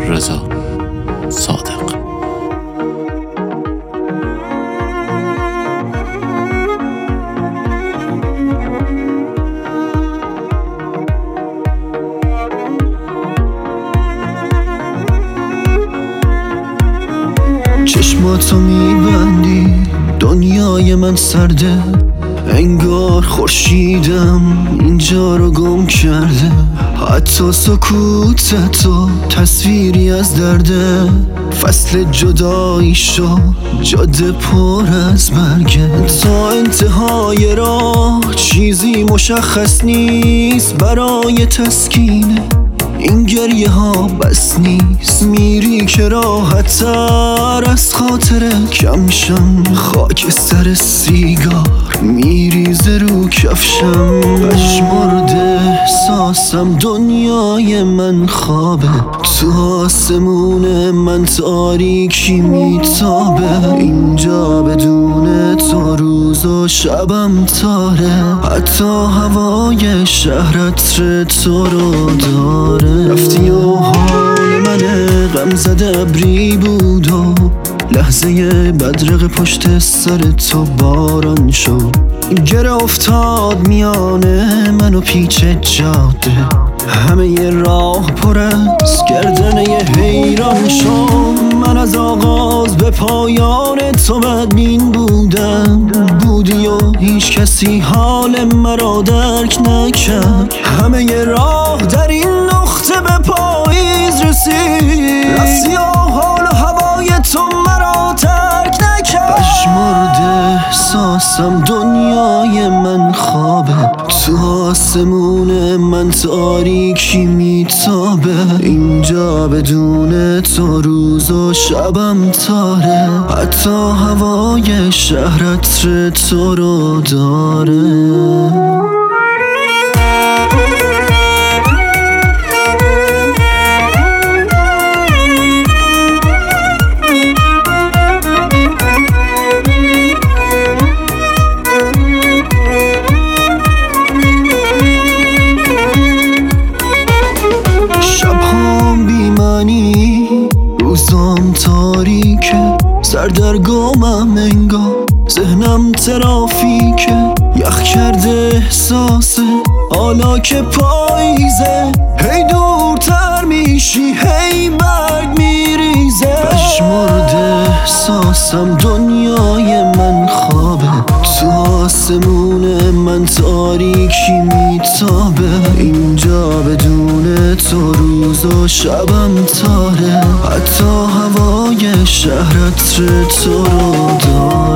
رضا صادق. چشماتو میبندی دنیای من سرده، انگار خورشیدم اینجا رو گم کرده. حتی سکوتتو تصویری از درده، فصل جدایی شو جاده پر از برگه. تا انتهای راه چیزی مشخص نیست برای تسکینه، این گریه ها بس نیست. میری که راحت تر از خاطر کمشم، خاک سر سیگار میریزه رو کفشم. پشمرده احساسم دنیای من خوابه، تو آسمون من تاریکی میتابه. اینجا بدون تو روز و شبم تاره، حتی هوای شهر عطر تو رو داره. رفتی و حال من غم زده ابری بود و لحظه بدرق پشت سر تو باران شد. گره افتاد میانه من و پیچ جاده، همه ی راه پر از گردنه حیران شد. من از آغاز به پایان تو بدبین بودم، بودی و هیچ کسی حال مرا درک نکرد. همه ی راه در این نقطه به پاییز رسید، رفتی و حال و هوای تو مرا ترک نکرد. پشمرده احساسم دنیای من خوابه، تو آسمون من تاریکی میتابه. اینجا بدون تو روز و شبم تاره، حتی هوای شهر عطر تو رو داره. روزام تاریکه، سردرگمم انگار ذهنم ترافیکه. یخ کرده احساسه حالا که پاییزه، هی دورتر میشی هی برگ میریزه. پشمرده احساسم دنیای من خوابه، تو آسمون من تاریکی میتابه. اینجا بدون تو روز و شبم تاره، حتی هوای شهر عطر تو رو داره.